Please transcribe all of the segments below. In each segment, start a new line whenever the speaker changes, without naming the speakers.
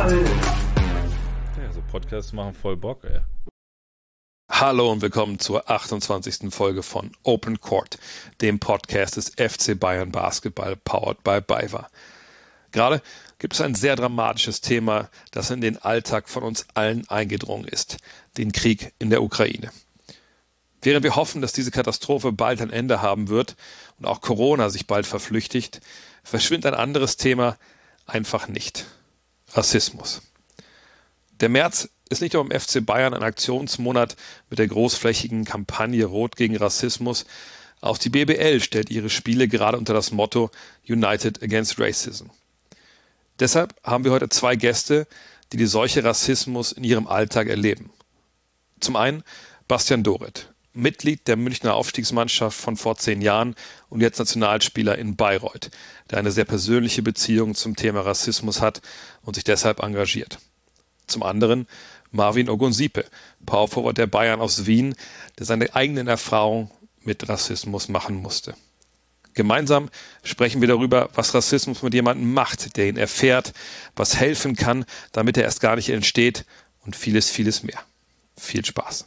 Ja, so Podcasts machen voll Bock, ey.
Hallo und willkommen zur 28. Folge von Open Court, dem Podcast des FC Bayern Basketball, powered by BayWa. Gerade gibt es ein sehr dramatisches Thema, das in den Alltag von uns allen eingedrungen ist, den Krieg in der Ukraine. Während wir hoffen, dass diese Katastrophe bald ein Ende haben wird und auch Corona sich bald verflüchtigt, verschwindet ein anderes Thema einfach nicht: Rassismus. Der März ist nicht nur im FC Bayern ein Aktionsmonat mit der großflächigen Kampagne Rot gegen Rassismus. Auch die BBL stellt ihre Spiele gerade unter das Motto United Against Racism. Deshalb haben wir heute zwei Gäste, die die Seuche Rassismus in ihrem Alltag erleben. Zum einen Bastian Doret, Mitglied der Münchner Aufstiegsmannschaft von vor 10 Jahren und jetzt Nationalspieler in Bayreuth, der eine sehr persönliche Beziehung zum Thema Rassismus hat und sich deshalb engagiert. Zum anderen Marvin Ogunsipe, Power Forward der Bayern aus Wien, der seine eigenen Erfahrungen mit Rassismus machen musste. Gemeinsam sprechen wir darüber, was Rassismus mit jemandem macht, der ihn erfährt, was helfen kann, damit er erst gar nicht entsteht und vieles, vieles mehr. Viel Spaß.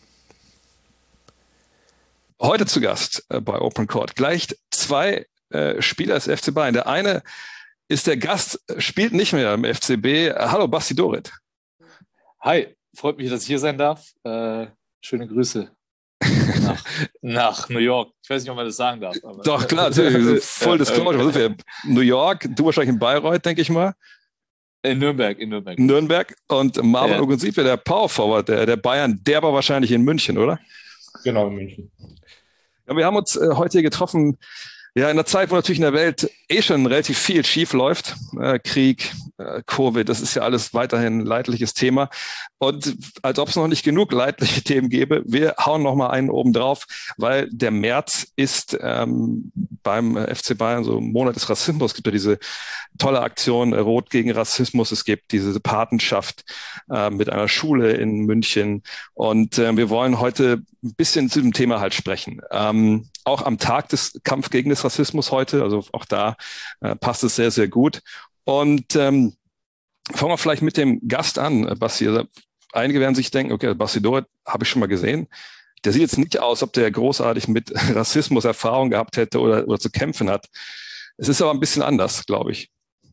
Heute zu Gast bei Open Court gleich zwei Spieler des FC Bayern. Der eine ist der Gast, spielt nicht mehr im FCB. Hallo, Basti Doret.
Hi, freut mich, dass ich hier sein darf. Schöne Grüße nach New York. Ich weiß nicht, ob man das sagen darf. Aber
Doch, klar, natürlich. Voll Disclosure. Wo sind wir? New York, du wahrscheinlich in Bayreuth, denke ich mal.
In Nürnberg.
Nürnberg und Marvin Ogunsipe, der Power Forward der Bayern, der war wahrscheinlich in München, oder?
Genau, in München.
Ja, wir haben uns heute hier getroffen, ja, in einer Zeit, wo natürlich in der Welt schon relativ viel schief läuft. Krieg, Covid, das ist ja alles weiterhin ein leidliches Thema. Und als ob es noch nicht genug leidliche Themen gäbe, wir hauen noch mal einen oben drauf, weil der März ist beim FC Bayern so ein Monat des Rassismus. Es gibt ja diese tolle Aktion Rot gegen Rassismus. Es gibt diese Patenschaft mit einer Schule in München. Und wir wollen heute ein bisschen zu dem Thema halt sprechen. Auch am Tag des Kampf gegen des Rassismus heute, also auch da passt es sehr, sehr gut. Und fangen wir vielleicht mit dem Gast an, Basti. Also, einige werden sich denken, okay, Basti Doret habe ich schon mal gesehen. Der sieht jetzt nicht aus, ob der großartig mit Rassismus Erfahrung gehabt hätte oder zu kämpfen hat. Es ist aber ein bisschen anders, glaube ich.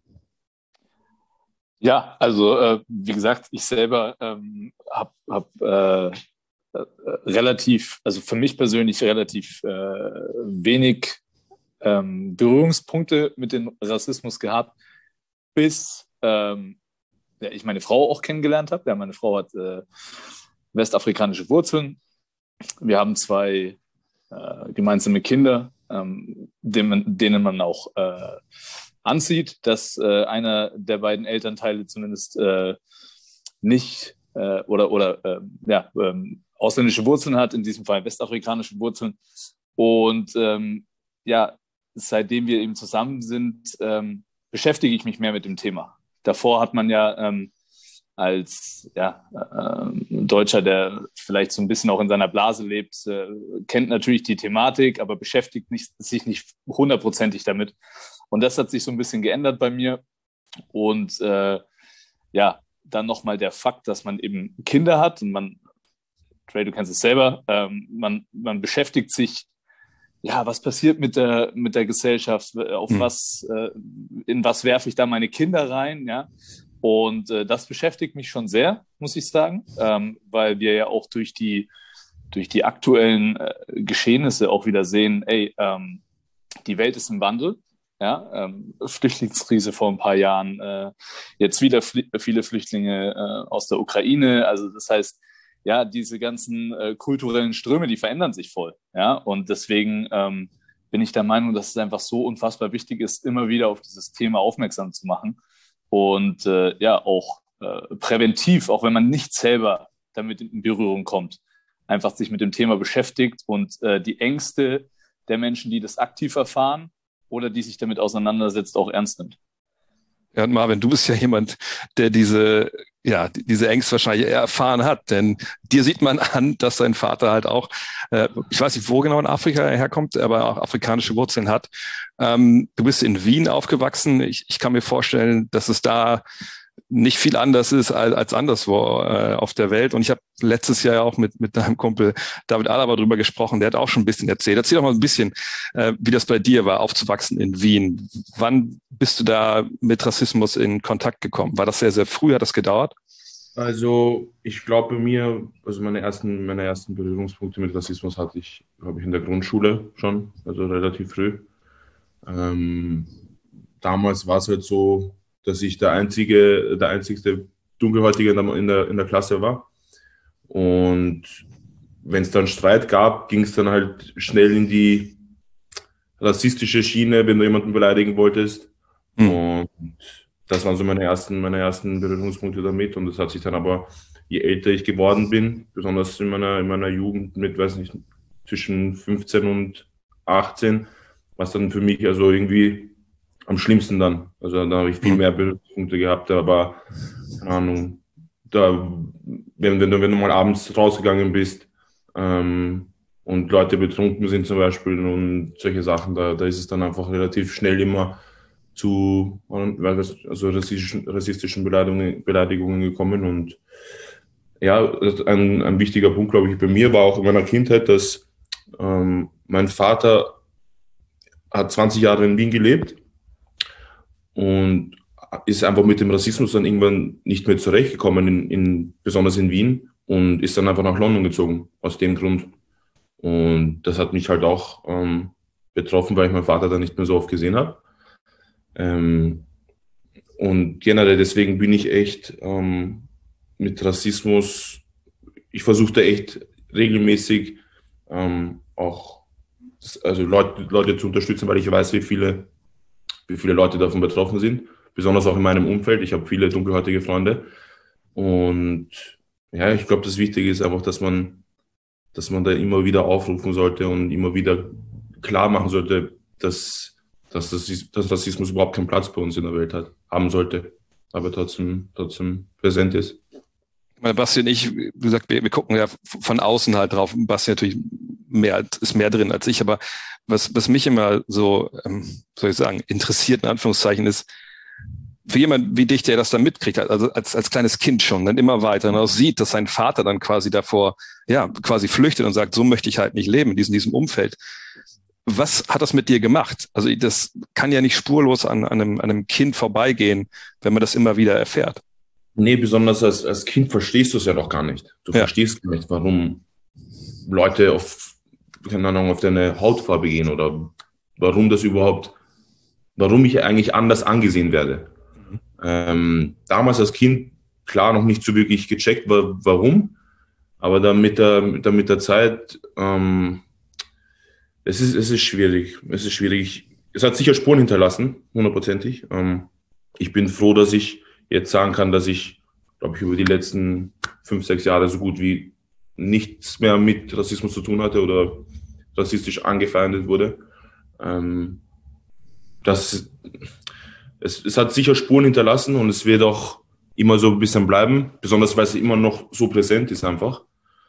Ja, also wie gesagt, ich selber habe relativ, also für mich persönlich relativ wenig Berührungspunkte mit dem Rassismus gehabt, bis ich meine Frau auch kennengelernt habe. Ja, meine Frau hat westafrikanische Wurzeln. Wir haben 2 gemeinsame Kinder, denen man auch ansieht, dass einer der beiden Elternteile zumindest nicht ausländische Wurzeln hat, in diesem Fall westafrikanische Wurzeln. Und seitdem wir eben zusammen sind, beschäftige ich mich mehr mit dem Thema. Davor hat man ja als Deutscher, der vielleicht so ein bisschen auch in seiner Blase lebt, kennt natürlich die Thematik, aber beschäftigt sich nicht 100%ig damit. Und das hat sich so ein bisschen geändert bei mir. Und dann nochmal der Fakt, dass man eben Kinder hat und Trey, du kennst es selber, man beschäftigt sich, ja, was passiert mit der Gesellschaft, in was werfe ich da meine Kinder rein, ja, und das beschäftigt mich schon sehr, muss ich sagen, weil wir ja auch durch die aktuellen Geschehnisse auch wieder sehen, die Welt ist im Wandel, ja, Flüchtlingskrise vor ein paar Jahren, jetzt wieder viele Flüchtlinge aus der Ukraine, also das heißt, ja, diese ganzen kulturellen Ströme, die verändern sich voll. Ja? Und deswegen bin ich der Meinung, dass es einfach so unfassbar wichtig ist, immer wieder auf dieses Thema aufmerksam zu machen. Und auch präventiv, auch wenn man nicht selber damit in Berührung kommt, einfach sich mit dem Thema beschäftigt und die Ängste der Menschen, die das aktiv erfahren oder die sich damit auseinandersetzt, auch ernst nimmt.
Ja, und Marvin, du bist ja jemand, der diese Ängste wahrscheinlich eher erfahren hat, denn dir sieht man an, dass dein Vater halt auch, ich weiß nicht, wo genau in Afrika er herkommt, aber auch afrikanische Wurzeln hat. Du bist in Wien aufgewachsen. Ich kann mir vorstellen, dass es da nicht viel anders ist als anderswo auf der Welt. Und ich habe letztes Jahr ja auch mit deinem Kumpel David Alaba drüber gesprochen. Der hat auch schon ein bisschen erzählt. Erzähl doch mal ein bisschen, wie das bei dir war, aufzuwachsen in Wien. Wann bist du da mit Rassismus in Kontakt gekommen? War das sehr, sehr früh? Hat das gedauert?
Also ich glaube bei mir, also meine ersten Berührungspunkte mit Rassismus habe ich in der Grundschule schon, also relativ früh. Ähm, Damals war es halt so, dass ich der einzigste Dunkelhäutige in der Klasse war. Und wenn es dann Streit gab, ging es dann halt schnell in die rassistische Schiene, wenn du jemanden beleidigen wolltest. Und das waren so meine ersten Berührungspunkte damit. Und das hat sich dann aber, je älter ich geworden bin, besonders in meiner Jugend mit, weiß nicht, zwischen 15 und 18, was dann für mich also irgendwie am schlimmsten dann. Also da habe ich viel mehr Berührungspunkte gehabt, aber keine Ahnung, da, wenn du mal abends rausgegangen bist und Leute betrunken sind zum Beispiel und solche Sachen, da ist es dann einfach relativ schnell immer zu also rassistischen Beleidigungen gekommen. Und ja, ein wichtiger Punkt, glaube ich, bei mir war auch in meiner Kindheit, dass mein Vater hat 20 Jahre in Wien gelebt und ist einfach mit dem Rassismus dann irgendwann nicht mehr zurechtgekommen, besonders in Wien, und ist dann einfach nach London gezogen, aus dem Grund. Und das hat mich halt auch betroffen, weil ich meinen Vater dann nicht mehr so oft gesehen habe. Und generell deswegen bin ich echt mit Rassismus, ich versuche da echt regelmäßig auch also Leute zu unterstützen, weil ich weiß, wie viele Leute davon betroffen sind, besonders auch in meinem Umfeld. Ich habe viele dunkelhäutige Freunde und ja, ich glaube, das Wichtige ist einfach, dass man da immer wieder aufrufen sollte und immer wieder klar machen sollte, dass Rassismus überhaupt keinen Platz bei uns in der Welt haben sollte, aber trotzdem präsent ist.
Meine Basti und ich, wie gesagt, wir gucken ja von außen halt drauf. Basti natürlich ist mehr drin als ich, aber was mich immer so, soll ich sagen, interessiert, in Anführungszeichen, ist, für jemand wie dich, der das dann mitkriegt, also als kleines Kind schon, dann immer weiter und auch sieht, dass sein Vater dann quasi davor, ja, quasi flüchtet und sagt, so möchte ich halt nicht leben, in diesem Umfeld. Was hat das mit dir gemacht? Also das kann ja nicht spurlos an einem Kind vorbeigehen, wenn man das immer wieder erfährt.
Nee, besonders als Kind verstehst du es ja doch gar nicht. Du verstehst gar nicht, warum Leute auf deine Hautfarbe gehen oder warum ich eigentlich anders angesehen werde. Damals als Kind, klar, noch nicht so wirklich gecheckt, warum, aber dann mit der Zeit, es ist schwierig. Es ist schwierig. Es hat sicher Spuren hinterlassen, hundertprozentig. Ich bin froh, dass ich jetzt sagen kann, dass ich, glaube ich, über die letzten 5, 6 Jahre so gut wie nichts mehr mit Rassismus zu tun hatte oder rassistisch angefeindet wurde. Es hat sicher Spuren hinterlassen und es wird auch immer so ein bisschen bleiben, besonders weil es immer noch so präsent ist einfach.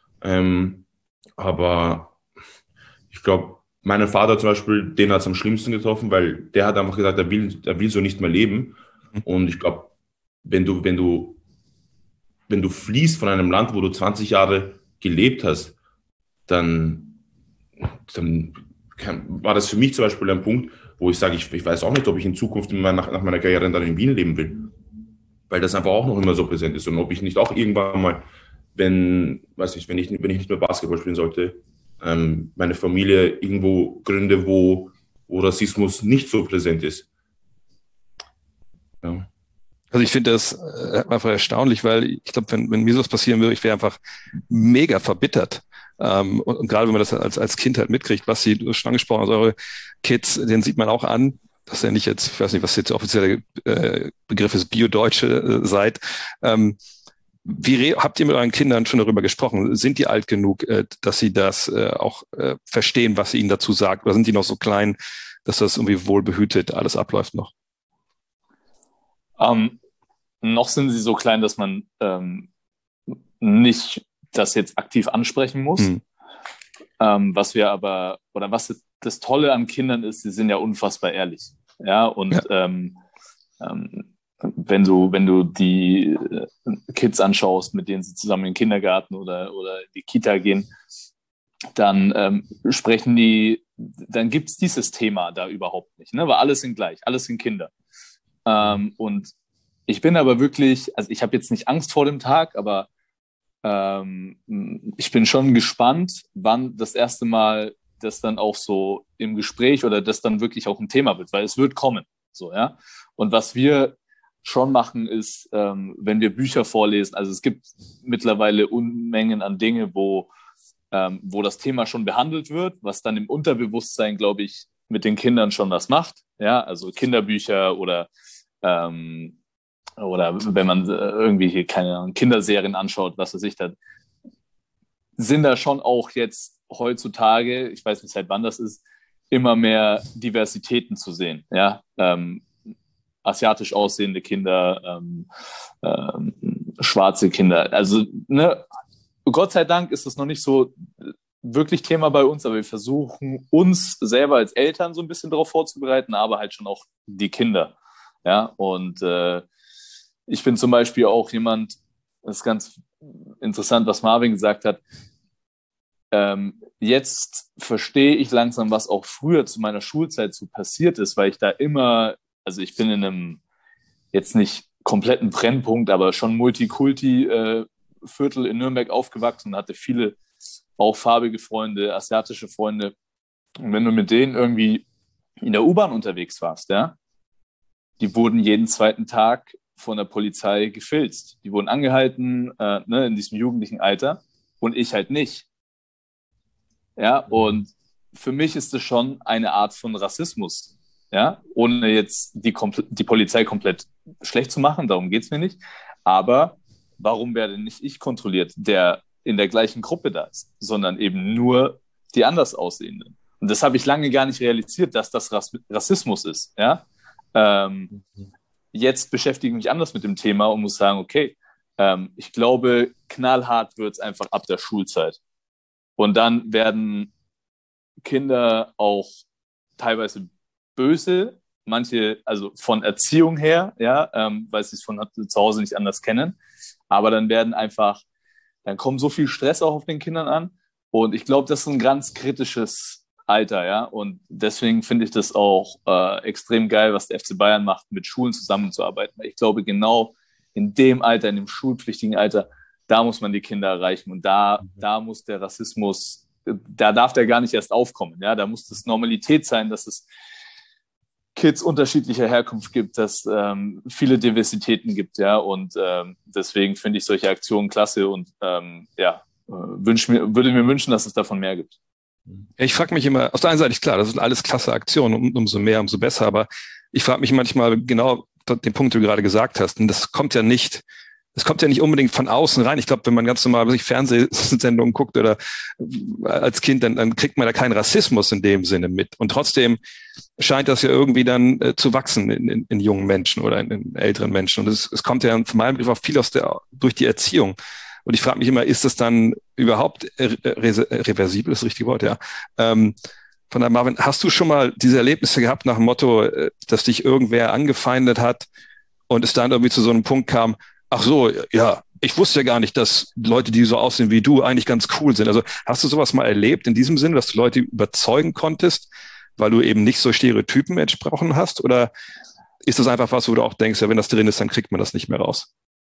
Aber ich glaube, meinen Vater zum Beispiel, den hat es am schlimmsten getroffen, weil der hat einfach gesagt, er will so nicht mehr leben. Und ich glaube, wenn du fliehst von einem Land, wo du 20 Jahre gelebt hast, dann war das für mich zum Beispiel ein Punkt, wo ich sage, ich weiß auch nicht, ob ich in Zukunft nach meiner Karriere dann in Wien leben will. Weil das einfach auch noch immer so präsent ist. Und ob ich nicht auch irgendwann mal, wenn ich nicht mehr Basketball spielen sollte, meine Familie irgendwo gründe, wo Rassismus nicht so präsent ist. Ja.
Also ich finde das einfach erstaunlich, weil ich glaube, wenn mir sowas passieren würde, ich wäre einfach mega verbittert. Und gerade wenn man das als Kind halt mitkriegt, was Sie schon angesprochen haben, also eure Kids, den sieht man auch an, dass ihr nicht jetzt, ich weiß nicht, was jetzt der offizielle Begriff ist, Bio-Deutsche seid. Habt ihr mit euren Kindern schon darüber gesprochen? Sind die alt genug, dass sie das auch verstehen, was sie ihnen dazu sagt? Oder sind die noch so klein, dass das irgendwie wohlbehütet alles abläuft noch?
Noch sind sie so klein, dass man nicht das jetzt aktiv ansprechen muss. Was das Tolle an Kindern ist, sie sind ja unfassbar ehrlich. Ja, und wenn du die Kids anschaust, mit denen sie zusammen in den Kindergarten oder in die Kita gehen, dann dann gibt es dieses Thema da überhaupt nicht, ne? Weil alles sind gleich, alles sind Kinder. Und ich bin aber wirklich, also ich habe jetzt nicht Angst vor dem Tag, aber ich bin schon gespannt, wann das erste Mal das dann auch so im Gespräch oder das dann wirklich auch ein Thema wird, weil es wird kommen. So, ja. Und was wir schon machen, ist, wenn wir Bücher vorlesen, also es gibt mittlerweile Unmengen an Dinge, wo das Thema schon behandelt wird, was dann im Unterbewusstsein, glaube ich, mit den Kindern schon was macht. Ja, also Kinderbücher oder wenn man irgendwie hier keine Ahnung, Kinderserien anschaut, was weiß ich, da sind da schon auch jetzt heutzutage, ich weiß nicht seit wann das ist, immer mehr Diversitäten zu sehen. Ja, asiatisch aussehende Kinder, schwarze Kinder. Also, ne, Gott sei Dank ist das noch nicht so wirklich Thema bei uns, aber wir versuchen uns selber als Eltern so ein bisschen darauf vorzubereiten, aber halt schon auch die Kinder. Ja, und ich bin zum Beispiel auch jemand, das ist ganz interessant, was Marvin gesagt hat, jetzt verstehe ich langsam, was auch früher zu meiner Schulzeit so passiert ist, weil ich da immer, also ich bin in einem jetzt nicht kompletten Brennpunkt, aber schon Multikulti-Viertel in Nürnberg aufgewachsen und hatte viele auch farbige Freunde, asiatische Freunde. Und wenn du mit denen irgendwie in der U-Bahn unterwegs warst, ja, die wurden jeden zweiten Tag von der Polizei gefilzt. Die wurden angehalten, in diesem jugendlichen Alter und ich halt nicht. Ja, und für mich ist es schon eine Art von Rassismus, ja, ohne jetzt die Polizei komplett schlecht zu machen, darum geht es mir nicht. Aber warum werde nicht ich kontrolliert, der in der gleichen Gruppe da ist, sondern eben nur die anders Aussehenden? Und das habe ich lange gar nicht realisiert, dass das Rassismus ist, ja. Jetzt beschäftige ich mich anders mit dem Thema und muss sagen, okay, ich glaube, knallhart wird es einfach ab der Schulzeit. Und dann werden Kinder auch teilweise böse, manche also von Erziehung her, ja, weil sie es von zu Hause nicht anders kennen. Aber dann kommt so viel Stress auch auf den Kindern an. Und ich glaube, das ist ein ganz kritisches Alter, ja. Und deswegen finde ich das auch extrem geil, was der FC Bayern macht, mit Schulen zusammenzuarbeiten. Ich glaube, genau in dem Alter, in dem schulpflichtigen Alter, da muss man die Kinder erreichen. Und da muss der Rassismus, da darf der gar nicht erst aufkommen. Ja? Da muss das Normalität sein, dass es Kids unterschiedlicher Herkunft gibt, dass viele Diversitäten gibt. Ja? Und deswegen finde ich solche Aktionen klasse und würde mir wünschen, dass es davon mehr gibt.
Ich frage mich immer, auf der einen Seite ist klar, das sind alles klasse Aktionen, umso mehr, umso besser, aber ich frage mich manchmal genau den Punkt, den du gerade gesagt hast, und das kommt ja nicht unbedingt von außen rein. Ich glaube, wenn man ganz normal sich Fernsehsendungen guckt oder als Kind, dann kriegt man da keinen Rassismus in dem Sinne mit. Und trotzdem scheint das ja irgendwie dann zu wachsen in jungen Menschen oder in älteren Menschen. Und es kommt ja von meinem Begriff auch viel durch die Erziehung. Und ich frage mich immer, ist das dann überhaupt reversibel, ist das richtige Wort, ja. Von daher, Marvin, hast du schon mal diese Erlebnisse gehabt nach dem Motto, dass dich irgendwer angefeindet hat und es dann irgendwie zu so einem Punkt kam, ach so, ja, ich wusste ja gar nicht, dass Leute, die so aussehen wie du, eigentlich ganz cool sind. Also hast du sowas mal erlebt in diesem Sinne, dass du Leute überzeugen konntest, weil du eben nicht so Stereotypen entsprochen hast? Oder ist das einfach was, wo du auch denkst, ja, wenn das drin ist, dann kriegt man das nicht mehr raus?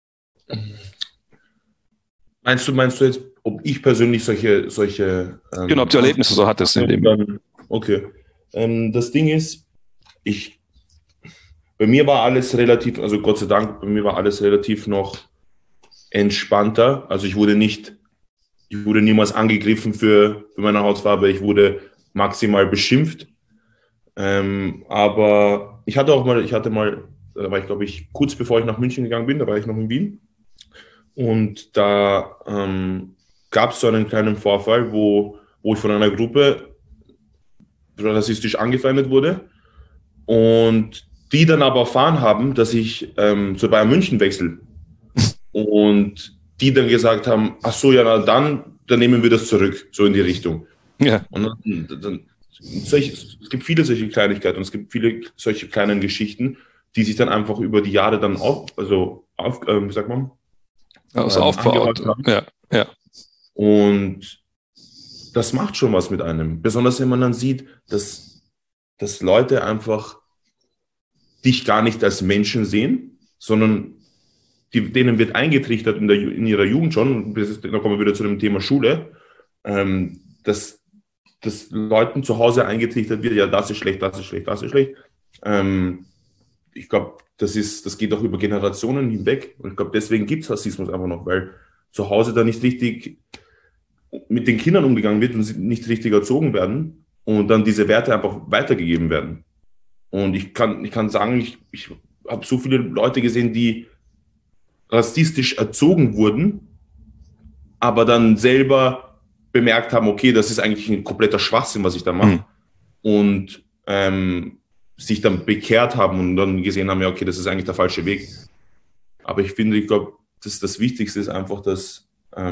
Meinst du jetzt, ob ich persönlich solche
genau, ob du Erlebnisse so hattest in dem?
Okay. Das Ding ist, bei mir war alles relativ, also Gott sei Dank, bei mir war alles relativ noch entspannter. Also ich wurde niemals angegriffen für meine Hautfarbe, ich wurde maximal beschimpft. Aber da war ich, glaube ich, kurz bevor ich nach München gegangen bin, da war ich noch in Wien. Und da gab es so einen kleinen Vorfall, wo ich von einer Gruppe rassistisch angefeindet wurde und die dann aber erfahren haben, dass ich zu Bayern München wechsle. Und die dann gesagt haben, ach so, ja, na, dann nehmen wir das zurück, so in die Richtung. Ja. Und dann es gibt viele solche Kleinigkeiten und es gibt viele solche kleinen Geschichten, die sich dann einfach über die Jahre dann wie sagt man?
Aufbaut.
Angehäuft haben.
Ja, ja.
Und das macht schon was mit einem. Besonders wenn man dann sieht, dass Leute einfach dich gar nicht als Menschen sehen, sondern denen wird eingetrichtert in ihrer Jugend schon, und da kommen wir wieder zu dem Thema Schule, dass Leuten zu Hause eingetrichtert wird, ja, das ist schlecht, das ist schlecht, das ist schlecht. Ich glaube, das geht auch über Generationen hinweg. Und ich glaube, deswegen gibt es Rassismus einfach noch, weil zu Hause da nicht richtig mit den Kindern umgegangen wird und sie nicht richtig erzogen werden und dann diese Werte einfach weitergegeben werden. Und ich kann sagen, ich habe so viele Leute gesehen, die rassistisch erzogen wurden, aber dann selber bemerkt haben, okay, das ist eigentlich ein kompletter Schwachsinn, was ich da mache. Und sich dann bekehrt haben und dann gesehen haben, ja, okay, das ist eigentlich der falsche Weg. Aber ich glaube, das Wichtigste ist einfach, dass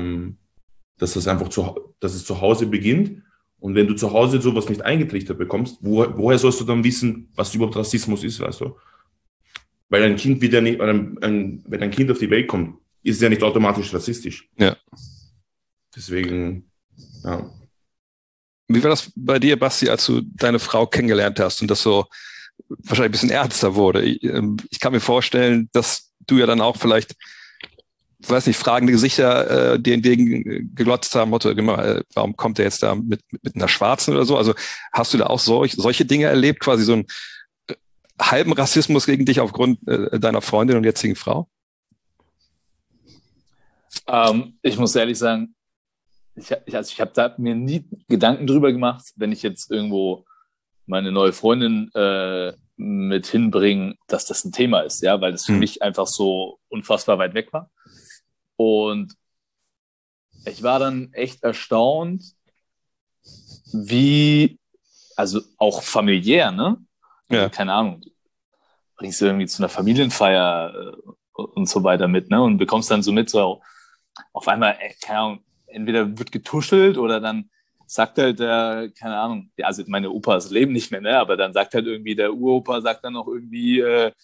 es zu Hause beginnt. Und wenn du zu Hause sowas nicht eingetrichtert bekommst, woher sollst du dann wissen, was überhaupt Rassismus ist, weißt du? Weil ein Kind wird ja nicht, wenn ein Kind auf die Welt kommt, ist es ja nicht automatisch rassistisch.
Ja.
Deswegen, ja.
Wie war das bei dir, Basti, als du deine Frau kennengelernt hast und das so wahrscheinlich ein bisschen ernster wurde? Ich kann mir vorstellen, dass du ja dann auch vielleicht, ich weiß nicht, fragende Gesichter dir entgegen geglotzt haben, Motto, warum kommt er jetzt da mit einer Schwarzen oder so? Also hast du da auch solche Dinge erlebt, quasi so einen halben Rassismus gegen dich aufgrund deiner Freundin und jetzigen Frau?
Ich muss ehrlich sagen, ich habe da mir nie Gedanken drüber gemacht, wenn ich jetzt irgendwo meine neue Freundin mit hinbringe, dass das ein Thema ist, ja, weil das für mich einfach so unfassbar weit weg war. Und ich war dann echt erstaunt, also auch familiär, ne? Also,
Ja.
keine Ahnung, bringst du irgendwie zu einer Familienfeier und so weiter mit, ne? Und bekommst dann so mit, so auf einmal, keine Ahnung, entweder wird getuschelt oder dann sagt halt der, keine Ahnung, ja, also meine Opas leben nicht mehr, ne? Aber dann sagt halt irgendwie der Uropa, sagt dann auch irgendwie,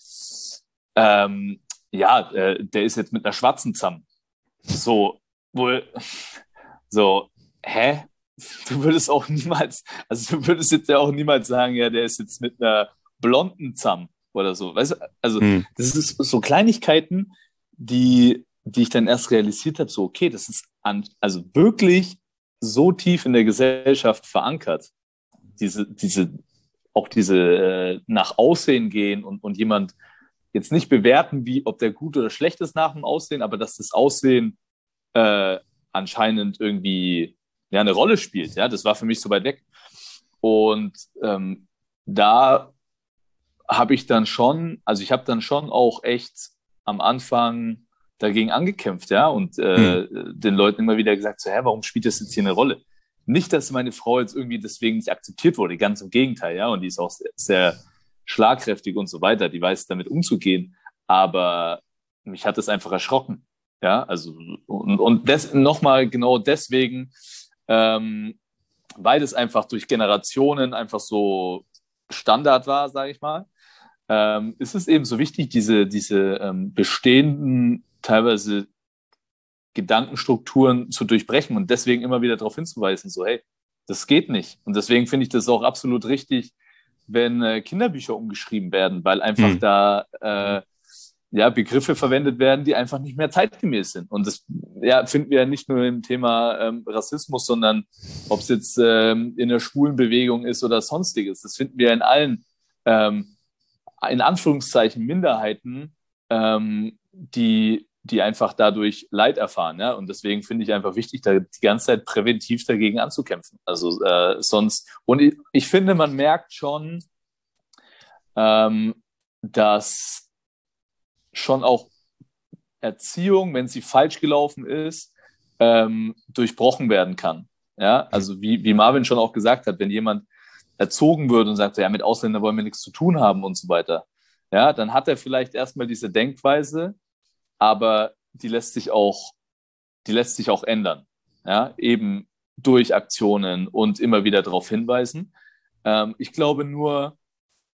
der ist jetzt mit einer Schwarzen zusammen. So, wohl, so, hä? Du würdest jetzt ja auch niemals sagen, ja, der ist jetzt mit einer Blonden zusammen oder so, weißt du? Also, das ist so Kleinigkeiten, die ich dann erst realisiert habe, so, okay, das ist also wirklich so tief in der Gesellschaft verankert. Diese nach Aussehen gehen und jemand jetzt nicht bewerten, ob der gut oder schlecht ist nach dem Aussehen, aber dass das Aussehen anscheinend irgendwie eine Rolle spielt. Ja, das war für mich so weit weg. Und da habe ich dann schon auch echt am Anfang dagegen angekämpft, ja, und den Leuten immer wieder gesagt, so, warum spielt das jetzt hier eine Rolle? Nicht, dass meine Frau jetzt irgendwie deswegen nicht akzeptiert wurde, ganz im Gegenteil, ja, und die ist auch sehr, sehr schlagkräftig und so weiter, die weiß damit umzugehen, aber mich hat das einfach erschrocken, ja, also und das nochmal genau deswegen, weil das einfach durch Generationen einfach so Standard war, sage ich mal, ist es eben so wichtig, diese bestehenden teilweise Gedankenstrukturen zu durchbrechen und deswegen immer wieder darauf hinzuweisen, so, hey, das geht nicht. Und deswegen finde ich das auch absolut richtig, wenn Kinderbücher umgeschrieben werden, weil einfach da Begriffe verwendet werden, die einfach nicht mehr zeitgemäß sind. Und das finden wir ja nicht nur im Thema Rassismus, sondern ob es jetzt in der Schwulenbewegung ist oder sonstiges. Das finden wir in allen, in Anführungszeichen, Minderheiten, die einfach dadurch Leid erfahren. Ja? Und deswegen finde ich einfach wichtig, da die ganze Zeit präventiv dagegen anzukämpfen. Also sonst, und ich finde, man merkt schon, dass schon auch Erziehung, wenn sie falsch gelaufen ist, durchbrochen werden kann. Ja? Also wie Marvin schon auch gesagt hat, wenn jemand erzogen wird und sagt, ja, mit Ausländern wollen wir nichts zu tun haben und so weiter, ja, dann hat er vielleicht erstmal diese Denkweise, aber die lässt sich auch ändern, ja, eben durch Aktionen und immer wieder darauf hinweisen. Ich glaube nur,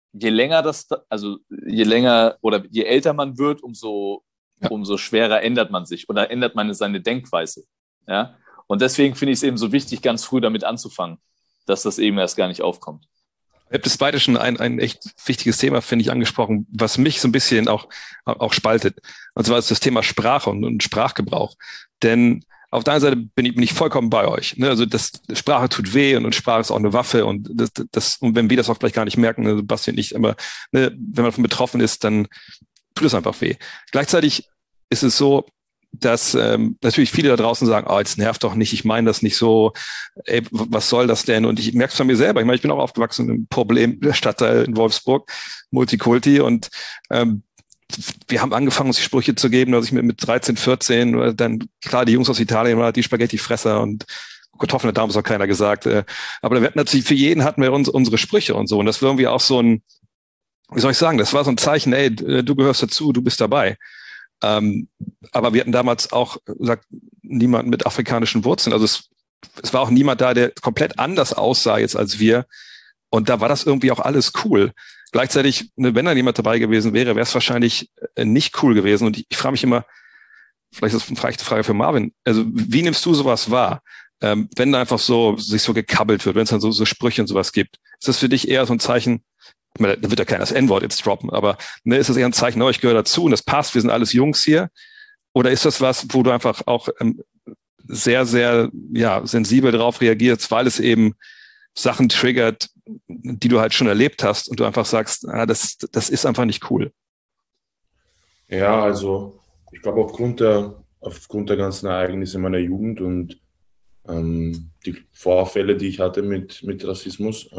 je länger je länger oder je älter man wird, umso schwerer ändert man sich oder ändert man seine Denkweise. Ja? Und deswegen finde ich es eben so wichtig, ganz früh damit anzufangen, dass das eben erst gar nicht aufkommt.
Ihr habt das beide schon ein echt wichtiges Thema, finde ich, angesprochen, was mich so ein bisschen auch spaltet. Und zwar ist das Thema Sprache und Sprachgebrauch. Denn auf der einen Seite bin ich vollkommen bei euch. Ne? Also Sprache tut weh und Sprache ist auch eine Waffe und und wenn wir das auch vielleicht gar nicht merken, also Basti nicht, aber ne, wenn man davon betroffen ist, dann tut es einfach weh. Gleichzeitig ist es so, dass natürlich viele da draußen sagen, oh, jetzt nervt doch nicht, ich meine das nicht so, ey, was soll das denn? Und ich merke es von mir selber. Ich meine, ich bin auch aufgewachsen im Stadtteil in Wolfsburg, Multikulti, und wir haben angefangen, uns die Sprüche zu geben, dass ich mit 13, 14, dann klar, die Jungs aus Italien, die Spaghetti-Fresser und Kartoffeln hat damals auch keiner gesagt. Aber wir hatten natürlich, für jeden hatten wir unsere Sprüche und so. Und das war irgendwie auch so ein, wie soll ich sagen, das war so ein Zeichen, ey, du gehörst dazu, du bist dabei. Aber wir hatten damals auch gesagt, niemand mit afrikanischen Wurzeln. Also es war auch niemand da, der komplett anders aussah jetzt als wir. Und da war das irgendwie auch alles cool. Gleichzeitig, wenn da jemand dabei gewesen wäre, wäre es wahrscheinlich nicht cool gewesen. Und ich frage mich immer, vielleicht ist das eine Frage für Marvin, also wie nimmst du sowas wahr? Wenn da einfach sich so gekabbelt wird, wenn es dann so Sprüche und sowas gibt. Ist das für dich eher so ein Zeichen, ich meine, da wird ja keiner das N-Wort jetzt droppen, aber ist das eher ein Zeichen, ich gehöre dazu und das passt, wir sind alles Jungs hier? Oder ist das was, wo du einfach auch sehr, sehr sensibel darauf reagierst, weil es eben Sachen triggert, die du halt schon erlebt hast und du einfach sagst, das ist einfach nicht cool?
Ja, also ich glaube, aufgrund der ganzen Ereignisse meiner Jugend und die Vorfälle, die ich hatte mit Rassismus,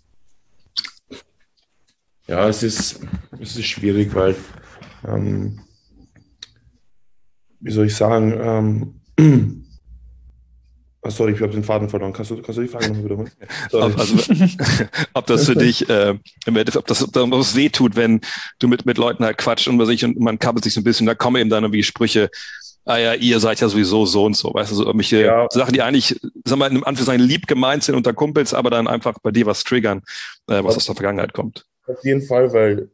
ja, es ist schwierig, weil, wie soll ich sagen, sorry, ich habe den Faden verloren. Kannst du die Frage nochmal wiederholen?
Ob das für dich, im Endeffekt, ob das weh tut, wenn du mit Leuten halt quatscht und man kabbelt sich so ein bisschen, da kommen eben dann irgendwie Sprüche, ja, ihr seid ja sowieso so und so, weißt du, so irgendwelche Sachen, die eigentlich, sag mal, in Anführungszeichen lieb gemeint sind unter Kumpels, aber dann einfach bei dir was triggern, was aus der Vergangenheit kommt.
Auf jeden Fall, weil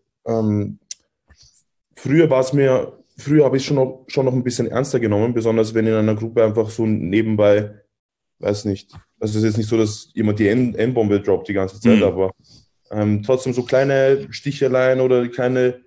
früher habe ich schon noch ein bisschen ernster genommen, besonders wenn in einer Gruppe einfach so nebenbei, weiß nicht, also es ist jetzt nicht so, dass jemand die N-Bombe droppt die ganze Zeit, aber trotzdem so kleine Sticheleien oder kleine,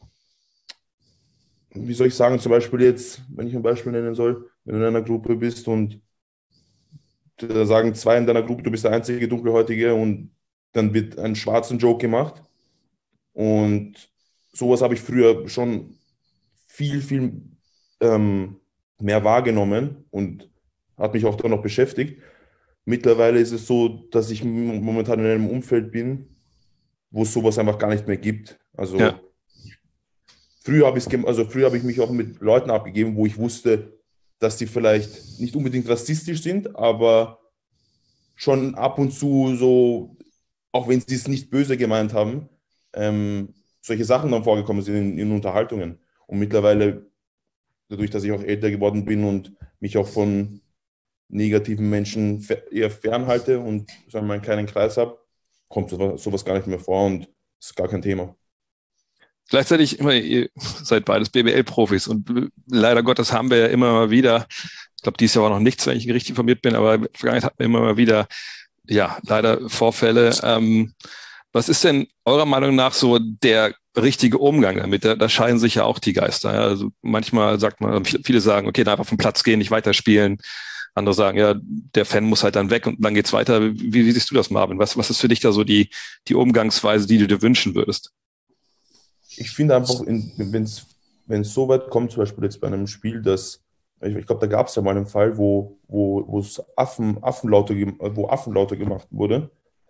wie soll ich sagen, zum Beispiel jetzt, wenn ich ein Beispiel nennen soll, wenn du in einer Gruppe bist und da sagen zwei in deiner Gruppe, du bist der einzige Dunkelhäutige und dann wird ein schwarzen Joke gemacht und sowas habe ich früher schon viel, viel mehr wahrgenommen und hat mich auch da noch beschäftigt. Mittlerweile ist es so, dass ich momentan in einem Umfeld bin, wo es sowas einfach gar nicht mehr gibt. Also früher habe ich mich auch mit Leuten abgegeben, wo ich wusste, dass die vielleicht nicht unbedingt rassistisch sind, aber schon ab und zu so, auch wenn sie es nicht böse gemeint haben, solche Sachen dann vorgekommen sind in Unterhaltungen. Und mittlerweile, dadurch, dass ich auch älter geworden bin und mich auch von negativen Menschen eher fernhalte und sagen wir, einen kleinen Kreis habe, kommt sowas gar nicht mehr vor und ist gar kein Thema.
Gleichzeitig, ihr seid beides BWL-Profis und leider Gottes haben wir ja immer mal wieder, ich glaube, dies Jahr war noch nichts, wenn ich richtig informiert bin, aber in der Vergangenheit hatten wir immer mal wieder, leider Vorfälle. Was ist denn eurer Meinung nach so der richtige Umgang damit? Da scheiden sich ja auch die Geister. Ja? Also manchmal sagt man, viele sagen, okay, dann einfach vom Platz gehen, nicht weiterspielen. Andere sagen, ja, der Fan muss halt dann weg und dann geht's weiter. Wie siehst du das, Marvin? Was ist für dich da so die Umgangsweise, die du dir wünschen würdest?
Ich finde einfach, wenn es so weit kommt, zum Beispiel jetzt bei einem Spiel, ich glaube, da gab es ja mal einen Fall, wo Affenlaute gemacht wurde.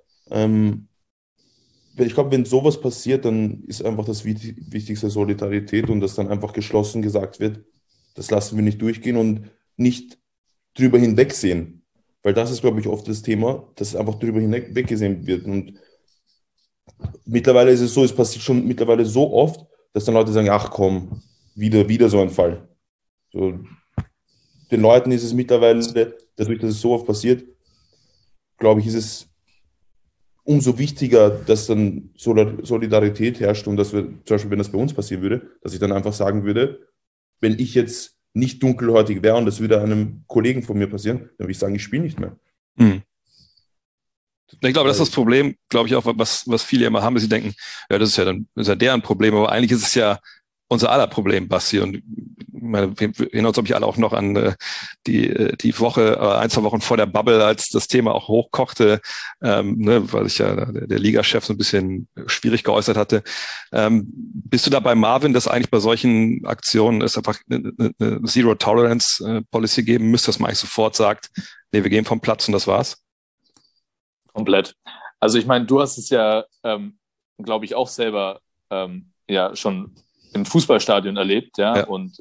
Ich glaube, wenn sowas passiert, dann ist einfach das Wichtigste Solidarität und dass dann einfach geschlossen gesagt wird, das lassen wir nicht durchgehen und nicht drüber hinwegsehen. Weil das ist, glaube ich, oft das Thema, dass einfach drüber hinweggesehen wird. Und mittlerweile ist es so, es passiert schon mittlerweile so oft, dass dann Leute sagen, ach komm, wieder so ein Fall. So, den Leuten ist es mittlerweile, dadurch, dass es so oft passiert, glaube ich, ist es umso wichtiger, dass dann Solidarität herrscht und dass wir, zum Beispiel, wenn das bei uns passieren würde, dass ich dann einfach sagen würde, wenn ich jetzt nicht dunkelhäutig wäre und das würde einem Kollegen von mir passieren, dann würde ich sagen, ich spiele nicht mehr.
Mhm. Ich glaube, das ist das Problem, glaube ich auch, was viele immer haben, dass sie denken, ja, das ist ja deren Problem, aber eigentlich ist es ja unser aller Problem, Basti. Und wir erinnern uns, glaube ich, alle auch noch an die Woche, 1, 2 Wochen vor der Bubble, als das Thema auch hochkochte, weil sich ja der Ligachef so ein bisschen schwierig geäußert hatte. Bist du da bei Marvin, dass eigentlich bei solchen Aktionen es einfach eine Zero-Tolerance-Policy geben müsste, dass man eigentlich sofort sagt, nee, wir gehen vom Platz und das war's?
Komplett. Also ich meine, du hast es ja, glaube ich, auch selber ja schon im Fußballstadion erlebt, ja. Und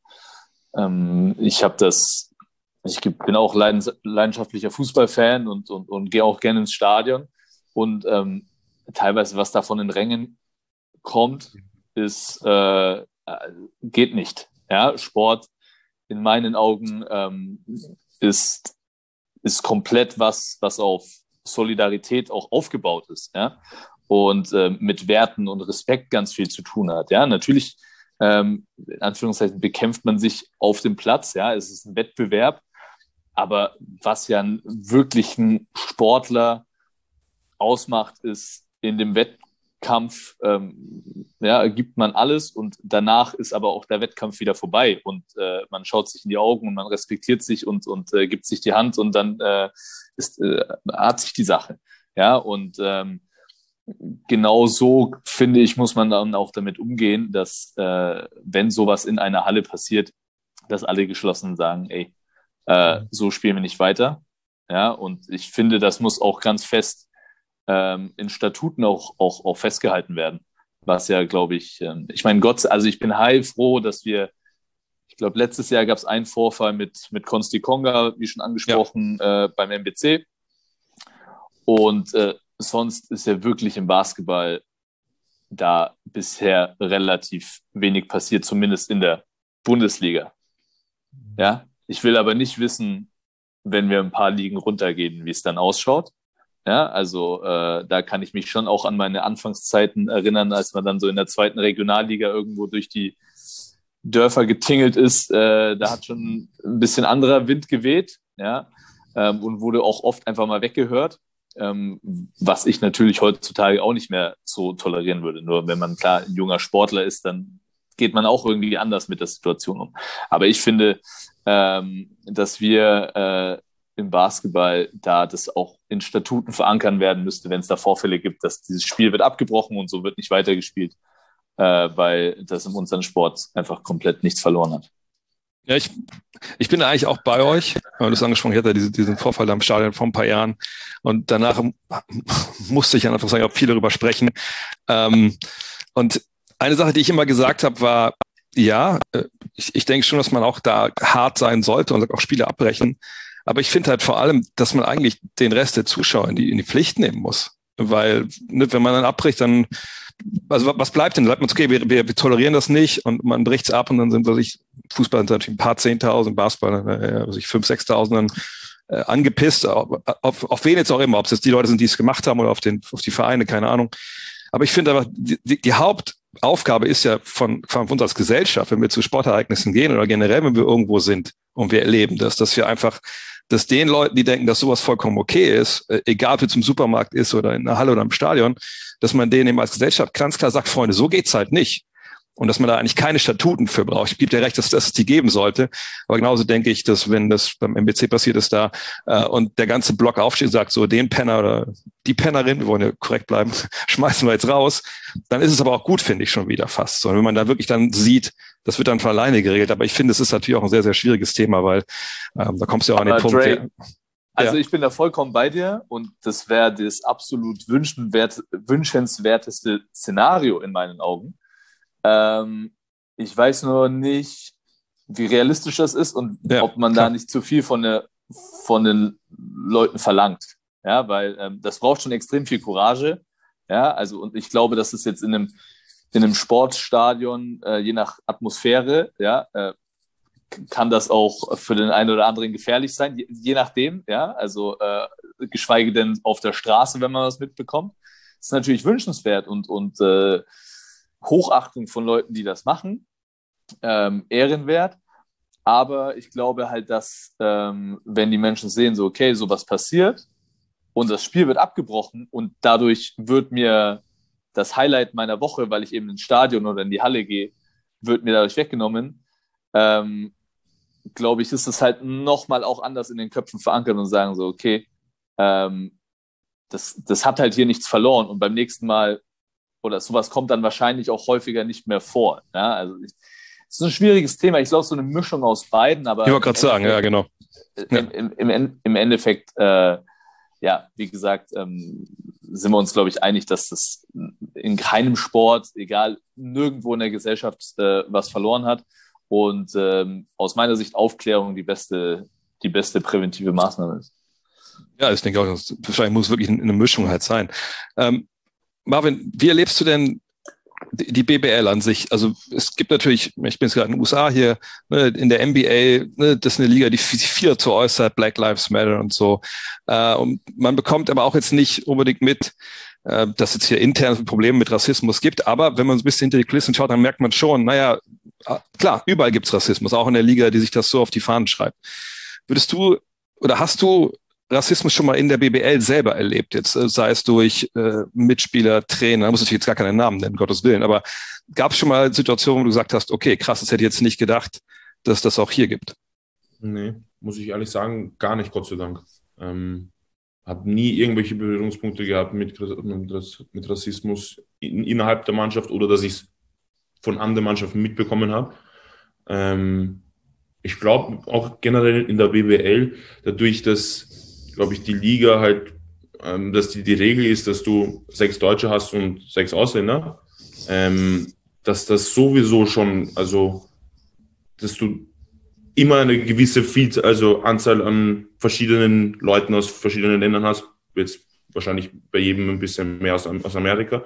ich bin auch leidenschaftlicher Fußballfan und gehe auch gerne ins Stadion. Und teilweise, was da von den Rängen kommt, ist geht nicht. Ja, Sport in meinen Augen ist komplett was auf Solidarität auch aufgebaut ist, ja, und mit Werten und Respekt ganz viel zu tun hat, ja. Natürlich, in Anführungszeichen, bekämpft man sich auf dem Platz, ja, es ist ein Wettbewerb, aber was ja einen wirklichen Sportler ausmacht, ist in dem Wettkampf, ja, gibt man alles und danach ist aber auch der Wettkampf wieder vorbei und man schaut sich in die Augen und man respektiert sich und gibt sich die Hand und dann hat sich die Sache. Ja, und genau so, finde ich, muss man dann auch damit umgehen, dass wenn sowas in einer Halle passiert, dass alle geschlossen sagen, ey, so spielen wir nicht weiter. Ja, und ich finde, das muss auch ganz fest in Statuten auch festgehalten werden. Was ja, glaube ich, ich meine, also ich bin heilfroh, dass ich glaube, letztes Jahr gab es einen Vorfall mit Konsti Konga, wie schon angesprochen, beim MBC. Und sonst ist ja wirklich im Basketball da bisher relativ wenig passiert, zumindest in der Bundesliga. Ja, ich will aber nicht wissen, wenn wir ein paar Ligen runtergehen, wie es dann ausschaut. Ja, also da kann ich mich schon auch an meine Anfangszeiten erinnern, als man dann so in der 2. Regionalliga irgendwo durch die Dörfer getingelt ist. Da hat schon ein bisschen anderer Wind geweht, ja, und wurde auch oft einfach mal weggehört, was ich natürlich heutzutage auch nicht mehr so tolerieren würde. Nur wenn man klar ein junger Sportler ist, dann geht man auch irgendwie anders mit der Situation um. Aber ich finde, dass wir im Basketball da das auch in Statuten verankern werden müsste, wenn es da Vorfälle gibt, dass dieses Spiel wird abgebrochen und so wird nicht weitergespielt, weil das in unserem Sport einfach komplett nichts verloren hat.
Ja, ich bin eigentlich auch bei euch. Du hast angesprochen, ich hatte diesen Vorfall am Stadion vor ein paar Jahren und danach musste ich einfach sagen, auch viel darüber sprechen. Und eine Sache, die ich immer gesagt habe, war, ja, ich denke schon, dass man auch da hart sein sollte und auch Spiele abbrechen. Aber ich finde halt vor allem, dass man eigentlich den Rest der Zuschauer in die Pflicht nehmen muss. Weil, ne, wenn man dann abbricht, dann, also was bleibt denn? Bleibt man, okay, wir tolerieren das nicht und man bricht es ab und dann sind, Fußball sind natürlich ein paar 10.000, Basketball, 5.000, 6.000 dann angepisst, auf wen jetzt auch immer, ob es jetzt die Leute sind, die es gemacht haben oder auf die Vereine, keine Ahnung. Aber ich finde aber, die Hauptaufgabe ist ja von uns als Gesellschaft, wenn wir zu Sportereignissen gehen oder generell, wenn wir irgendwo sind und wir erleben das, dass wir einfach, dass den Leuten, die denken, dass sowas vollkommen okay ist, egal ob es im Supermarkt ist oder in einer Halle oder im Stadion, dass man denen eben als Gesellschaft ganz klar sagt, Freunde, so geht's halt nicht. Und dass man da eigentlich keine Statuten für braucht. Ich gebe dir recht, dass es die geben sollte. Aber genauso denke ich, dass wenn das beim MBC passiert ist da und der ganze Block aufsteht und sagt, so den Penner oder die Pennerin, wir wollen ja korrekt bleiben, schmeißen wir jetzt raus, dann ist es aber auch gut, finde ich schon wieder fast. Und wenn man da wirklich dann sieht, das wird dann von alleine geregelt. Aber ich finde, es ist natürlich auch ein sehr, sehr schwieriges Thema, weil da kommst du ja auch an den Punkt.
Dre, also ich bin da vollkommen bei dir und das wäre das absolut wünschenswerteste Szenario in meinen Augen. Ich weiß nur nicht, wie realistisch das ist und ob man da nicht zu viel von den Leuten verlangt. Ja, weil das braucht schon extrem viel Courage. Ja, also und ich glaube, dass es jetzt in einem Sportstadion, je nach Atmosphäre, ja, kann das auch für den einen oder anderen gefährlich sein, je nachdem, ja, also geschweige denn auf der Straße, wenn man was mitbekommt. Das ist natürlich wünschenswert und Hochachtung von Leuten, die das machen, ehrenwert. Aber ich glaube halt, dass wenn die Menschen sehen, so okay, sowas passiert und das Spiel wird abgebrochen und dadurch wird mir das Highlight meiner Woche, weil ich eben ins Stadion oder in die Halle gehe, wird mir dadurch weggenommen, glaube ich, ist es halt nochmal auch anders in den Köpfen verankert und sagen so, okay, das hat halt hier nichts verloren und beim nächsten Mal oder sowas kommt dann wahrscheinlich auch häufiger nicht mehr vor. Ja? Also es ist ein schwieriges Thema. Ich glaube, so eine Mischung aus beiden, aber
ich wollte gerade sagen, ja, genau.
Im Endeffekt, ja, wie gesagt, sind wir uns, glaube ich, einig, dass das in keinem Sport, egal, nirgendwo in der Gesellschaft was verloren hat. Und aus meiner Sicht Aufklärung die beste präventive Maßnahme ist.
Ja, ich denke auch, wahrscheinlich muss wirklich eine Mischung halt sein. Marvin, wie erlebst du denn die BBL an sich? Also es gibt natürlich, ich bin jetzt gerade in den USA hier, ne, in der NBA, ne, das ist eine Liga, die viel dazu äußert, Black Lives Matter und so. Und man bekommt aber auch jetzt nicht unbedingt mit, dass es hier interne Probleme mit Rassismus gibt. Aber wenn man so ein bisschen hinter die Kulissen schaut, dann merkt man schon, naja, klar, überall gibt's Rassismus, auch in der Liga, die sich das so auf die Fahnen schreibt. Würdest du oder hast du Rassismus schon mal in der BBL selber erlebt, jetzt sei es durch Mitspieler, Trainer, da muss ich jetzt gar keinen Namen nennen, Gottes Willen, aber gab es schon mal Situationen, wo du gesagt hast, okay, krass, das hätte ich jetzt nicht gedacht, dass das auch hier gibt?
Nee, muss ich ehrlich sagen, gar nicht, Gott sei Dank. Habe nie irgendwelche Berührungspunkte gehabt mit Rassismus innerhalb der Mannschaft oder dass ich es von anderen Mannschaften mitbekommen habe. Ich glaube auch generell in der BBL, dadurch, dass glaube ich, die Liga halt, dass die Regel ist, dass du 6 Deutsche hast und 6 Ausländer, dass das sowieso schon, also, dass du immer eine gewisse Anzahl an verschiedenen Leuten aus verschiedenen Ländern hast, jetzt wahrscheinlich bei jedem ein bisschen mehr aus Amerika,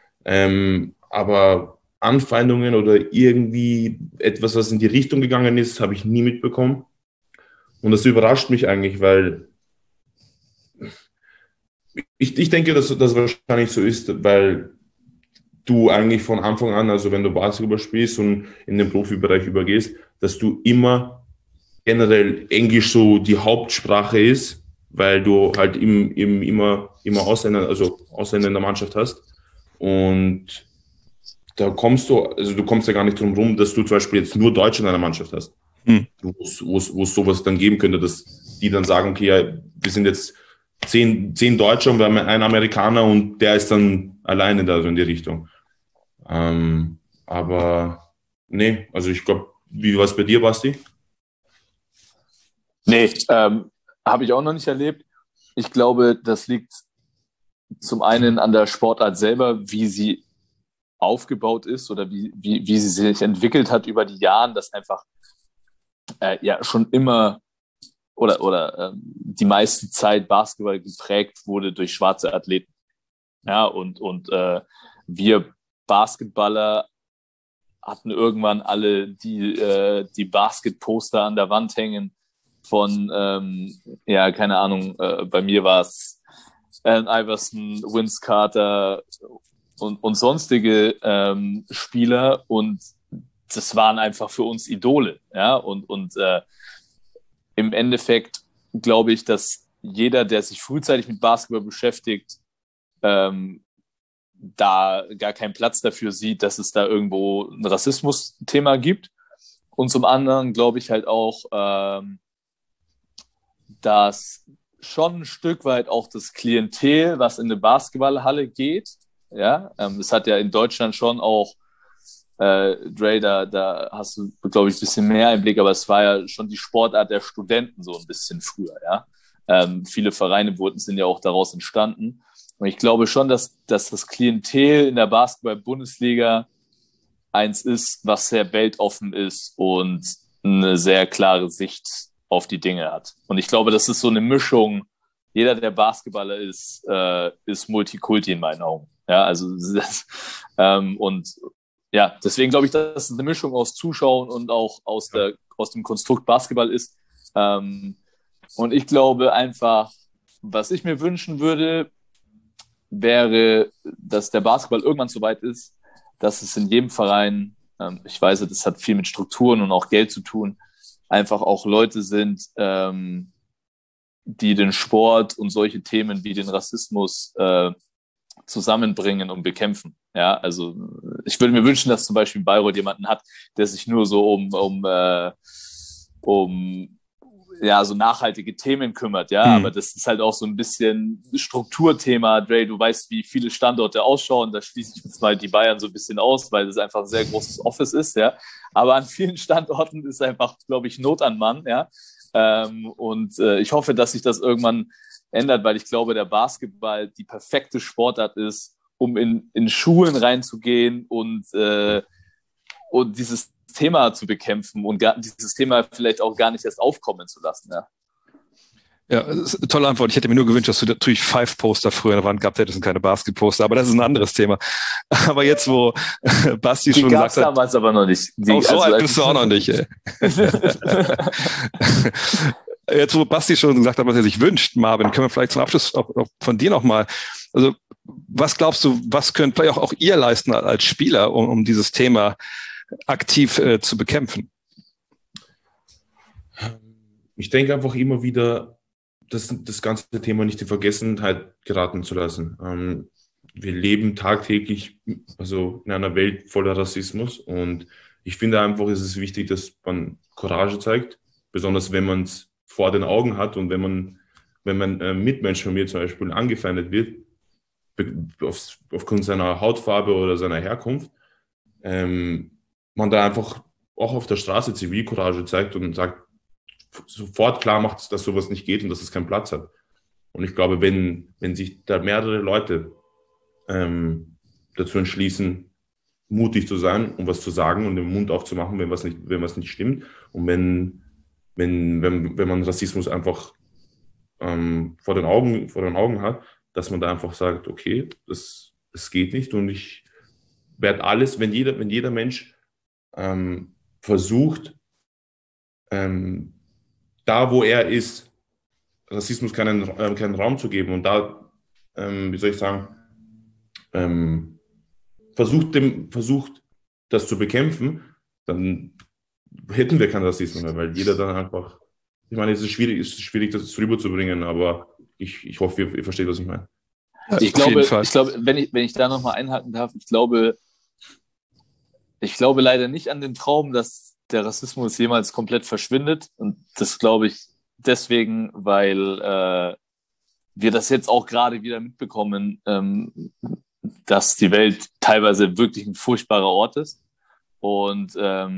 aber Anfeindungen oder irgendwie etwas, was in die Richtung gegangen ist, habe ich nie mitbekommen und das überrascht mich eigentlich, weil ich denke, dass das wahrscheinlich so ist, weil du eigentlich von Anfang an, also wenn du Basketball spielst und in den Profibereich übergehst, dass du immer generell Englisch so die Hauptsprache ist, weil du halt immer Ausländer in der Mannschaft hast. Und da kommst du ja gar nicht drum rum, dass du zum Beispiel jetzt nur Deutsche in deiner Mannschaft hast. Wo es sowas dann geben könnte, dass die dann sagen, okay, ja, wir sind jetzt 10 Deutsche und wir haben einen Amerikaner und der ist dann alleine da, so in die Richtung. Aber nee, also ich glaube, wie war es bei dir, Basti?
Nee, habe ich auch noch nicht erlebt. Ich glaube, das liegt zum einen an der Sportart selber, wie sie aufgebaut ist oder wie sie sich entwickelt hat über die Jahre, dass einfach ja schon immer oder die meiste Zeit Basketball geprägt wurde durch schwarze Athleten. Ja, und wir Basketballer hatten irgendwann alle die Basketposter an der Wand hängen von, ja, keine Ahnung, bei mir war es Allen Iverson, Vince Carter und sonstige Spieler und das waren einfach für uns Idole. Ja, und im Endeffekt glaube ich, dass jeder, der sich frühzeitig mit Basketball beschäftigt, da gar keinen Platz dafür sieht, dass es da irgendwo ein Rassismus-Thema gibt. Und zum anderen glaube ich halt auch, dass schon ein Stück weit auch das Klientel, was in eine Basketballhalle geht, ja, es hat ja in Deutschland schon auch Dre, da hast du, glaube ich, ein bisschen mehr Einblick, aber es war ja schon die Sportart der Studenten so ein bisschen früher, ja. Viele Vereine sind ja auch daraus entstanden. Und ich glaube schon, dass das Klientel in der Basketball-Bundesliga eins ist, was sehr weltoffen ist und eine sehr klare Sicht auf die Dinge hat. Und ich glaube, das ist so eine Mischung. Jeder, der Basketballer ist Multikulti in meinen Augen. Ja, also und ja, deswegen glaube ich, dass es eine Mischung aus Zuschauen und auch aus der aus dem Konstrukt Basketball ist. Und ich glaube einfach, was ich mir wünschen würde, wäre, dass der Basketball irgendwann so weit ist, dass es in jedem Verein, ich weiß, das hat viel mit Strukturen und auch Geld zu tun, einfach auch Leute sind, die den Sport und solche Themen wie den Rassismus zusammenbringen und bekämpfen. Ja, also ich würde mir wünschen, dass zum Beispiel Bayreuth jemanden hat, der sich nur so um so nachhaltige Themen kümmert, ja, aber das ist halt auch so ein bisschen Strukturthema. Dre, du weißt, wie viele Standorte ausschauen, da schließe ich jetzt mal die Bayern so ein bisschen aus, weil das einfach ein sehr großes Office ist, ja, aber an vielen Standorten ist einfach, glaube ich, Not an Mann, ja, ich hoffe, dass sich das irgendwann ändert, weil ich glaube, der Basketball die perfekte Sportart ist, um in Schulen reinzugehen und dieses Thema zu bekämpfen und dieses Thema vielleicht auch gar nicht erst aufkommen zu lassen. Ja,
ja, tolle Antwort. Ich hätte mir nur gewünscht, dass du natürlich 5-Poster früher an der Wand gehabt hättest und keine Basket-Poster, aber das ist ein anderes Thema. Aber jetzt, wo Basti schon gesagt hat...
Die damals aber noch nicht.
So alt bist du auch noch nicht, ey. Jetzt, wo Basti schon gesagt hat, was er sich wünscht, Marvin, können wir vielleicht zum Abschluss auch von dir nochmal, also was glaubst du, was könnt vielleicht auch ihr leisten als Spieler, um dieses Thema aktiv zu bekämpfen?
Ich denke einfach immer wieder, das ganze Thema nicht in Vergessenheit geraten zu lassen. Wir leben tagtäglich also in einer Welt voller Rassismus und ich finde einfach, es ist wichtig, dass man Courage zeigt, besonders wenn man es vor den Augen hat und wenn man Mitmensch von mir zum Beispiel angefeindet wird, aufgrund seiner Hautfarbe oder seiner Herkunft, man da einfach auch auf der Straße Zivilcourage zeigt und sagt, sofort klar macht, dass sowas nicht geht und dass es keinen Platz hat. Und ich glaube, wenn sich da mehrere Leute dazu entschließen, mutig zu sein und was zu sagen und den Mund aufzumachen, wenn was nicht stimmt und wenn man Rassismus einfach vor den Augen hat, dass man da einfach sagt, okay, das geht nicht und ich werde alles, wenn jeder Mensch versucht, da wo er ist, Rassismus keinen Raum zu geben und da, wie soll ich sagen, versucht das zu bekämpfen, dann hätten wir keinen Rassismus mehr, weil jeder dann einfach, ich meine, es ist schwierig das rüberzubringen, aber ich hoffe, ihr versteht, was ich meine.
Ja, ich glaube, wenn ich da nochmal einhaken darf, ich glaube leider nicht an den Traum, dass der Rassismus jemals komplett verschwindet. Und das glaube ich deswegen, weil wir das jetzt auch gerade wieder mitbekommen, dass die Welt teilweise wirklich ein furchtbarer Ort ist. Und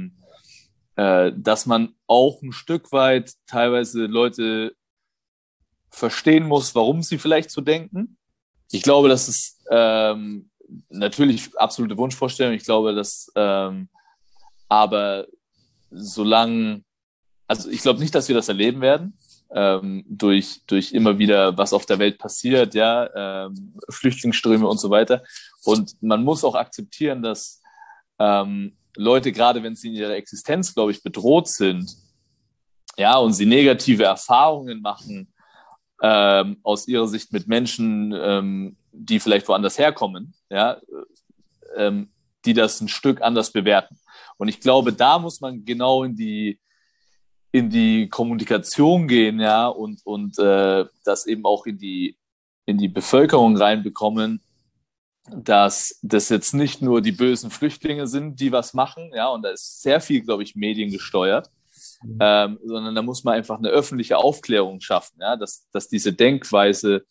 dass man auch ein Stück weit teilweise Leute verstehen muss, warum sie vielleicht so denken. Ich glaube, das ist natürlich absolute Wunschvorstellung. Ich glaube, dass aber solange, also ich glaube nicht, dass wir das erleben werden, durch immer wieder, was auf der Welt passiert, ja, Flüchtlingsströme und so weiter. Und man muss auch akzeptieren, dass Leute, gerade wenn sie in ihrer Existenz, glaube ich, bedroht sind, ja, und sie negative Erfahrungen machen, aus ihrer Sicht mit Menschen, die vielleicht woanders herkommen, ja, die das ein Stück anders bewerten. Und ich glaube, da muss man genau in die Kommunikation gehen, ja, und das eben auch in die Bevölkerung reinbekommen, dass das jetzt nicht nur die bösen Flüchtlinge sind, die was machen, ja, und da ist sehr viel, glaube ich, mediengesteuert, sondern da muss man einfach eine öffentliche Aufklärung schaffen, ja, dass diese Denkweise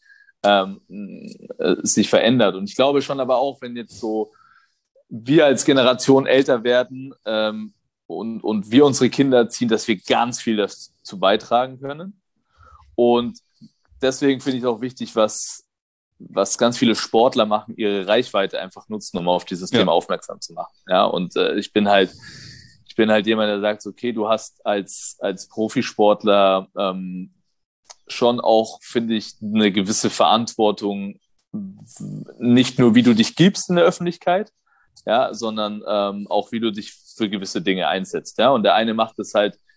sich verändert. Und ich glaube schon aber auch, wenn jetzt so wir als Generation älter werden und wir unsere Kinder ziehen, dass wir ganz viel dazu beitragen können. Und deswegen finde ich auch wichtig, was ganz viele Sportler machen, ihre Reichweite einfach nutzen, um auf dieses Thema aufmerksam zu machen. Ja, und ich bin halt jemand, der sagt, okay, du hast als Profisportler schon auch, finde ich, eine gewisse Verantwortung, nicht nur wie du dich gibst in der Öffentlichkeit, ja, sondern auch wie du dich für gewisse Dinge einsetzt. Ja? Und der eine macht es halt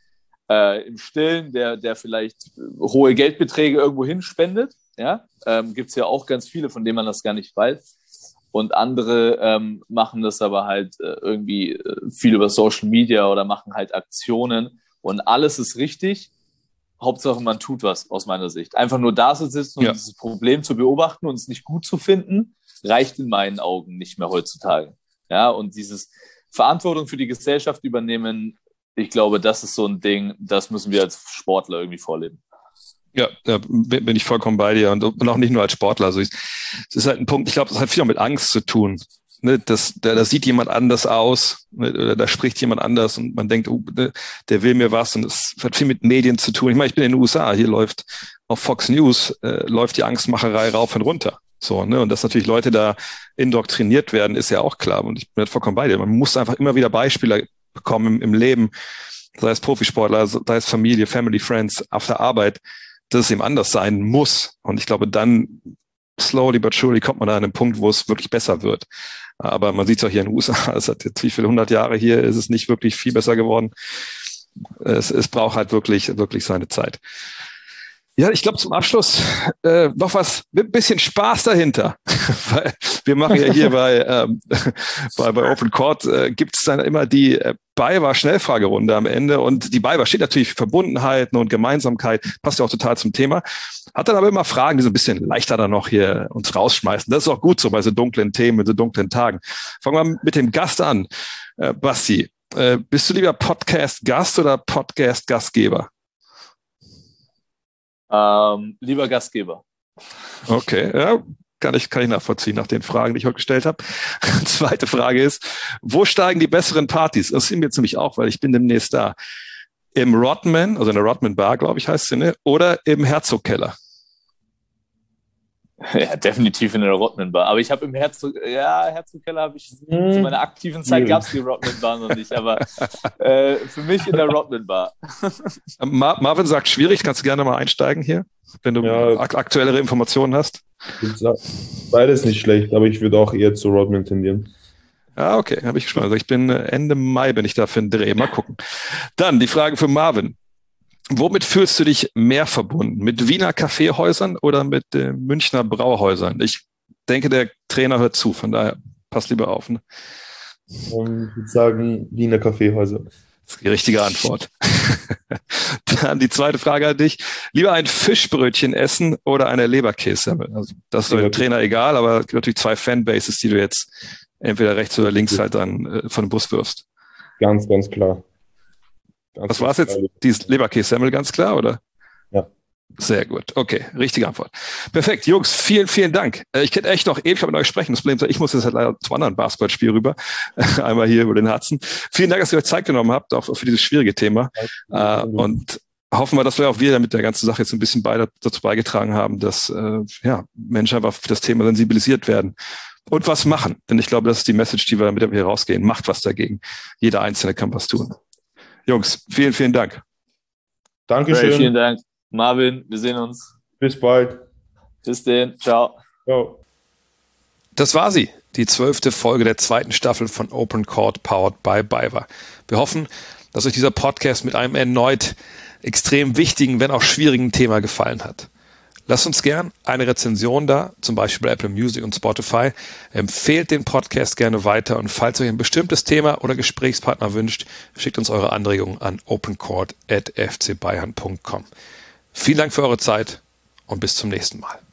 im Stillen, der vielleicht hohe Geldbeträge irgendwo hinspendet. Ja? Gibt es ja auch ganz viele, von denen man das gar nicht weiß. Und andere machen das aber halt irgendwie viel über Social Media oder machen halt Aktionen. Und alles ist richtig. Hauptsache, man tut was, aus meiner Sicht. Einfach nur da zu sitzen und dieses Problem zu beobachten und es nicht gut zu finden, reicht in meinen Augen nicht mehr heutzutage. Ja, und dieses Verantwortung für die Gesellschaft übernehmen, ich glaube, das ist so ein Ding, das müssen wir als Sportler irgendwie vorleben.
Ja, da bin ich vollkommen bei dir und auch nicht nur als Sportler. Also es ist halt ein Punkt, ich glaube, das hat viel auch mit Angst zu tun. Ne, da sieht jemand anders aus, ne, oder da spricht jemand anders und man denkt, ne, der will mir was, und es hat viel mit Medien zu tun. Ich meine, ich bin in den USA, hier läuft auf Fox News läuft die Angstmacherei rauf und runter. So, ne, und dass natürlich Leute da indoktriniert werden, ist ja auch klar, und ich bin halt vollkommen bei dir. Man muss einfach immer wieder Beispiele bekommen im Leben, sei es Profisportler, sei es Familie, Family, Friends, auf der Arbeit, dass es eben anders sein muss. Und ich glaube, dann slowly but surely kommt man da an einen Punkt, wo es wirklich besser wird. Aber man sieht es auch hier in den USA, es hat jetzt wie viele 100 Jahre hier, ist es nicht wirklich viel besser geworden. Es braucht halt wirklich seine Zeit. Ja, ich glaube zum Abschluss noch was mit ein bisschen Spaß dahinter. Weil wir machen ja hier bei Open Court gibt es dann immer die BayWa-Schnellfragerunde am Ende, und die BayWa steht natürlich für Verbundenheit und Gemeinsamkeit, passt ja auch total zum Thema. Hat dann aber immer Fragen, die so ein bisschen leichter dann noch hier uns rausschmeißen. Das ist auch gut so bei so dunklen Themen, mit so dunklen Tagen. Fangen wir mit dem Gast an. Basti, bist du lieber Podcast-Gast oder Podcast-Gastgeber?
Lieber Gastgeber.
Okay, ja, kann ich nachvollziehen nach den Fragen, die ich heute gestellt habe. Zweite Frage ist, wo steigen die besseren Partys? Das sind mir jetzt nämlich auch, weil ich bin demnächst da. Im Rodman, also in der Rodman Bar, glaube ich, heißt sie, ne? Oder im Herzogkeller?
Ja, definitiv in der Rodman Bar. Aber ich habe im Herzogkeller habe ich zu meiner aktiven Zeit gab es die Rodman Bar noch nicht, aber für mich in der Rodman Bar.
Marvin sagt schwierig, kannst du gerne mal einsteigen hier, wenn du aktuellere Informationen hast.
Beides nicht schlecht, aber ich würde auch eher zu Rodman tendieren.
Ah, okay, habe ich schon. Also ich bin Ende Mai, bin ich da für einen Dreh. Mal gucken. Dann die Frage für Marvin. Womit fühlst du dich mehr verbunden? Mit Wiener Kaffeehäusern oder mit Münchner Brauhäusern? Ich denke, der Trainer hört zu, von daher passt lieber auf. Ne?
Ich würde sagen, Wiener Kaffeehäuser.
Das ist die richtige Antwort. Dann die zweite Frage an dich. Lieber ein Fischbrötchen essen oder eine Leberkässemmel? Also das ist dem Trainer egal, aber es gibt natürlich zwei Fanbases, die du jetzt entweder rechts oder links halt dann von dem Bus wirfst.
Ganz, ganz klar.
Was war es jetzt? Die Leberkässemmel, ganz klar, oder?
Ja.
Sehr gut. Okay, richtige Antwort. Perfekt. Jungs, vielen, vielen Dank. Ich könnte echt noch ewig mit euch sprechen. Das Problem ist, ich muss jetzt halt leider zum anderen Basketballspiel rüber. Einmal hier über den Herzen. Vielen Dank, dass ihr euch Zeit genommen habt, auch für dieses schwierige Thema. Und hoffen wir, dass wir auch wieder mit der ganzen Sache jetzt ein bisschen dazu beigetragen haben, dass Menschen einfach für das Thema sensibilisiert werden. Und was machen. Denn ich glaube, das ist die Message, die wir mit hier rausgehen. Macht was dagegen. Jeder Einzelne kann was tun. Jungs, vielen, vielen Dank.
Dankeschön.
Ray, vielen Dank. Marvin, wir sehen uns.
Bis bald.
Bis denn. Ciao.
Ciao.
Das war sie, die 12. Folge der 2. Staffel von Open Court powered by BayWa. Wir hoffen, dass euch dieser Podcast mit einem erneut extrem wichtigen, wenn auch schwierigen Thema gefallen hat. Lasst uns gern eine Rezension da, zum Beispiel bei Apple Music und Spotify. Empfehlt den Podcast gerne weiter, und falls euch ein bestimmtes Thema oder Gesprächspartner wünscht, schickt uns eure Anregungen an opencourt@fcbayern.com. Vielen Dank für eure Zeit und bis zum nächsten Mal.